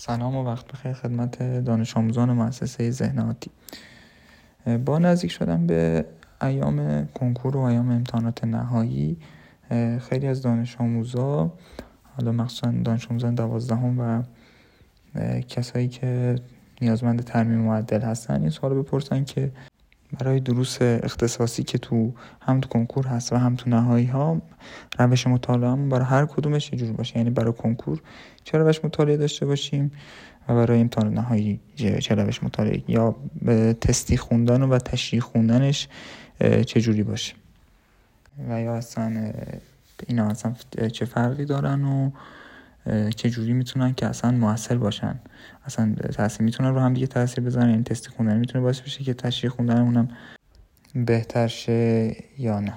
سلام و وقت بخیر خدمت دانش آموزان مؤسسه ذهن عادی. با نزدیک شدن به ایام کنکور و ایام امتحانات نهایی، خیلی از دانش آموزا، حالا مخصوصا دانش آموزان 12 و کسایی که نیازمند ترمیم معدل هستن این سوال بپرسن که برای دروس اختصاصی که هم تو کنکور هست و هم تو نهایی ها روش مطالعه‌مون برای هر کدومش چه جور باشه، یعنی برای کنکور چه روش مطالعه داشته باشیم و برای امتحان نهایی چه روش مطالعه، یا به تستی خوندن و تشریح خوندنش چه جوری باشه و یا اصلا اینا اصلا چه فرقی دارن و چه جوری میتونن که اصلا مؤثر باشن، اصلا تاثیر میتونن رو هم دیگه تاثیر بذارن. یعنی تست خوندن میتونه باعث بشه که تشریح خوندنمون بهتر شه یا نه.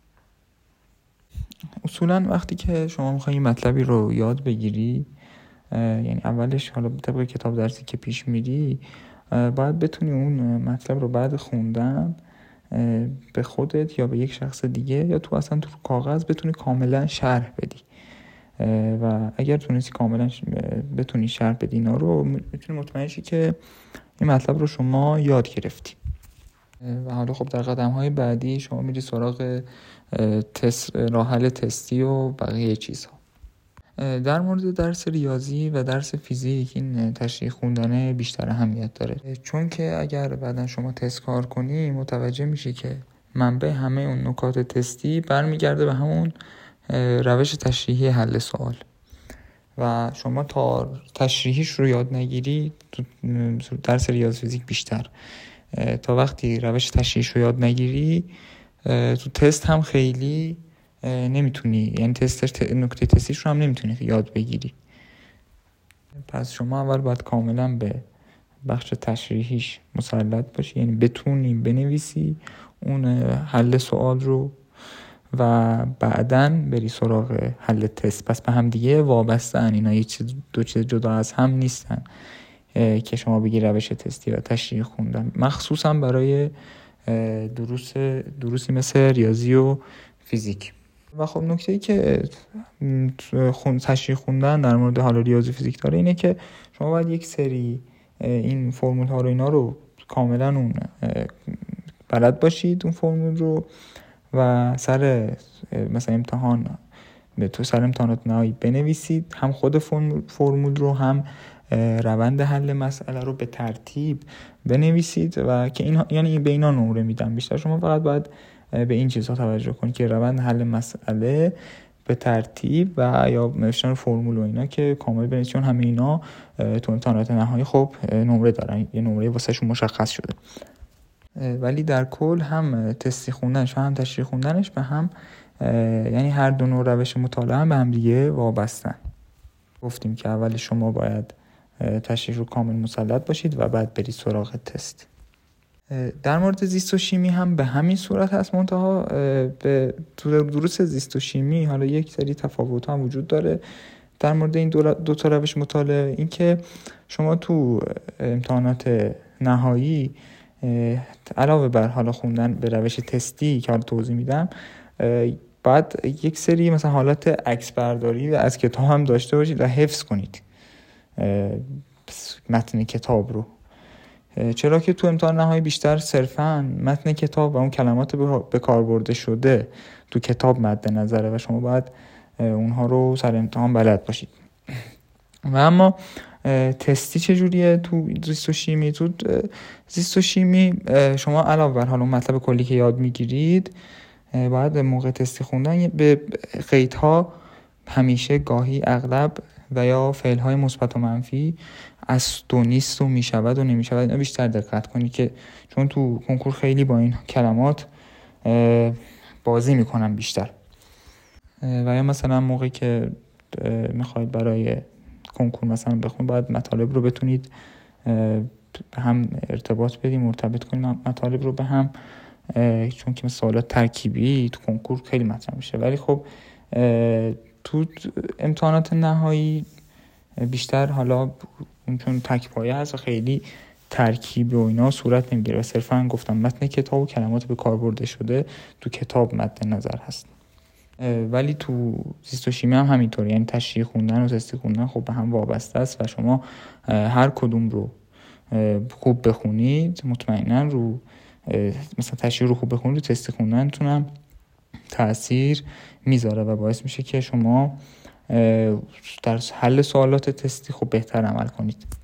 اصولا وقتی که شما میخوایی مطلبی رو یاد بگیری، یعنی اولش حالا طبق کتاب درسی که پیش میری باید بتونی اون مطلب رو بعد خوندن به خودت یا به یک شخص دیگه یا تو اصلا تو کاغذ بتونی کاملا شرح بدی و اگر تونستی کاملا بتونی شرح بدی اینا رو میتونی مطمئن شی که این مطلب رو شما یاد گرفتی. و حالا خب در قدم‌های بعدی شما میری سراغ راه حل تستی و بقیه چیزها. در مورد درس ریاضی و درس فیزیک این تشریح خوندن بیشتر اهمیت داره، چون که اگر بعداً شما تست کار کنی متوجه میشی که منبع همه اون نکات تستی برمیگرده به همون روش تشریحی حل سوال و شما تا تشریحیش رو یاد نگیری تو درس ریاضی فیزیک بیشتر، تا وقتی روش تشریحیش رو یاد نگیری تو تست هم خیلی نمیتونی، یعنی نکته تستیش رو هم نمیتونی یاد بگیری. پس شما اول باید کاملا به بخش تشریحیش مسلط باشی، یعنی بتونی بنویسی اون حل سوال رو و بعدن بری سراغ حل تست. پس به هم دیگه وابستن، اینا دو چیز جدا از هم نیستن که شما بگی روش تستی و تشریح خوندن، مخصوصا برای دروسی مثل ریاضی و فیزیک. و خب نکته‌ای که تشریح خوندن در مورد حالا ریاضی فیزیک داره اینه که شما باید یک سری این فرمول ها رو اینا رو کاملا اون بلد باشید اون فرمول رو و سر مثلا سر امتحانات نهایی بنویسید، هم خود فرمول رو هم روند حل مسئله رو به ترتیب بنویسید و که این یعنی به اینا نمره میدم بیشتر. شما فقط باید به این چیزها توجه کنید که روند حل مسئله به ترتیب و یا نوشتن فرمول و اینا که کامل بنویسید، چون همه اینا تو امتحانات نهایی خب نمره دارن، یه نمره واسهشون مشخص شده. ولی در کل هم تستی خوندنش و هم تشریح خوندنش به هم، یعنی هر دو نوع روش مطالعه هم به هم دیگه وابستن. گفتیم که اول شما باید تشریح رو کامل مسلط باشید و بعد برید سراغ تست. در مورد زیست و شیمی هم به همین صورت هست، منتها تو دروس زیست و شیمی حالا یک سری تفاوت هم وجود داره در مورد این دو تا روش مطالعه. این که شما تو امتحانات نهایی علاوه بر حالا خوندن به روش تستی که حالا توضیح میدم، بعد یک سری مثلا حالت عکس برداری و از کتاب هم داشته باشید و حفظ کنید متن کتاب رو، چرا که تو امتحان نهایی بیشتر صرفاً متن کتاب و اون کلمات به کار برده شده تو کتاب مد نظره و شما باید اونها رو سر امتحان بلد باشید. و اما تستی چجوریه تو زیست و شیمی؟ تو زیست و شیمی شما علاوه بر حالا مطلب کلی که یاد میگیرید باید موقع تستی خوندن به قیدها همیشه، گاهی، اغلب و یا فعل‌های مثبت و منفی، است و نیست و میشود و نمیشود اینا بیشتر دقت کنید، که چون تو کنکور خیلی با این کلمات بازی میکنن بیشتر. و یا مثلا موقعی که میخواید برای کنکور مثلا بخونید باید مطالب رو بتونید به هم ارتباط بدید، مرتبط کنید مطالب رو به هم، چون که سوالات ترکیبی تو کنکور خیلی مطرح میشه. ولی خب تو امتحانات نهایی بیشتر حالا چون تک پایه هست و خیلی ترکیب و اینا صورت نمیگیره و صرفا گفتم متن کتاب و کلمات به کار برده شده تو کتاب مد نظر هست. ولی تو زیست و شیمی هم همینطور، یعنی تشریح خوندن و تستی خوندن خب به هم وابسته است و شما هر کدوم رو خوب بخونید مطمئنا رو مثلا تشریح رو خوب بخونید، تستی خوندنتون هم تأثیر میذاره و باعث میشه که شما در حل سوالات تستی خب بهتر عمل کنید.